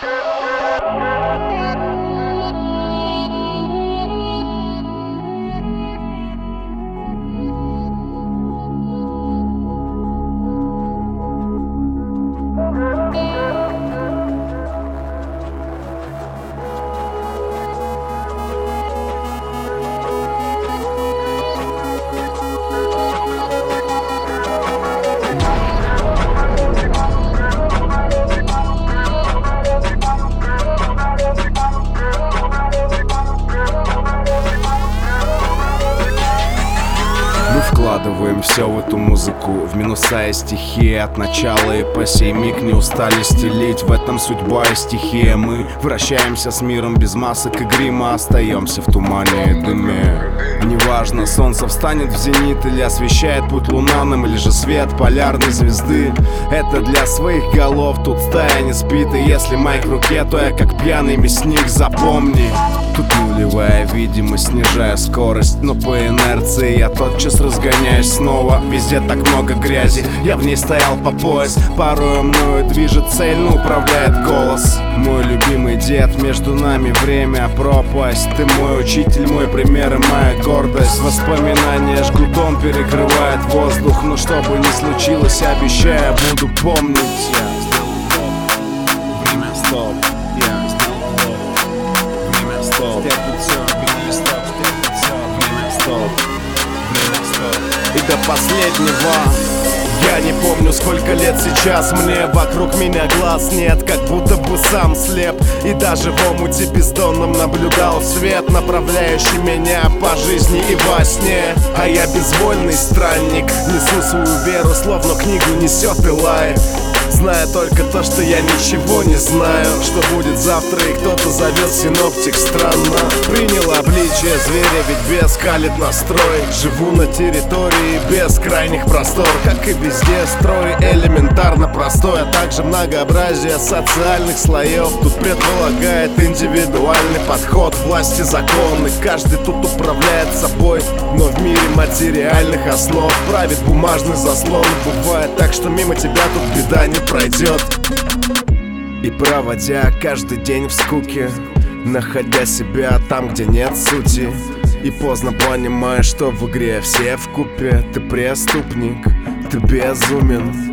Вкладываем все в эту музыку, в минуса и стихи от начала и по сей миг не устали стелить. В этом судьба и стихия. Мы вращаемся с миром без масок и грима, остаемся в тумане и дыме. Неважно, солнце встанет в зенит или освещает путь луна нам, или же свет полярной звезды. Это для своих голов, тут стая не спит. И если майк в руке, то я как пьяный мясник, запомни. Тут нулевая видимость, снижая скорость, но по инерции я тотчас разгоняюсь снова. Везде так много грязи, я в ней стоял по пояс. Порой мною движет цель, но управляет голос. Мой любимый дед, между нами время пропасть. Ты мой учитель, мой пример и моя гордость. Воспоминания жгутом перекрывает воздух, но что бы ни случилось, обещаю, буду помнить. Время стоп. И до последнего я не помню, сколько лет сейчас мне. Вокруг меня глаз нет, как будто бы сам слеп. И даже в омуте бездонном наблюдал свет, направляющий меня по жизни и во сне. А я безвольный странник, несу свою веру, словно книгу несет Илай. Зная только то, что я ничего не знаю, что будет завтра, и кто-то зовет синоптик. Странно, принял обличие зверя, ведь бескалит настрой. Живу на территории бескрайних простор, как и везде строй элементарно простой, а также многообразие социальных слоев. Тут предполагает индивидуальный подход власти законы. Каждый тут управляет собой, но в мире материальных основ правит бумажный заслон. Бывает так, что мимо тебя тут беда не пройдет. И проводя каждый день в скуке, находя себя там, где нет сути, и поздно понимаешь, что в игре все вкупе. Ты преступник, ты безумен.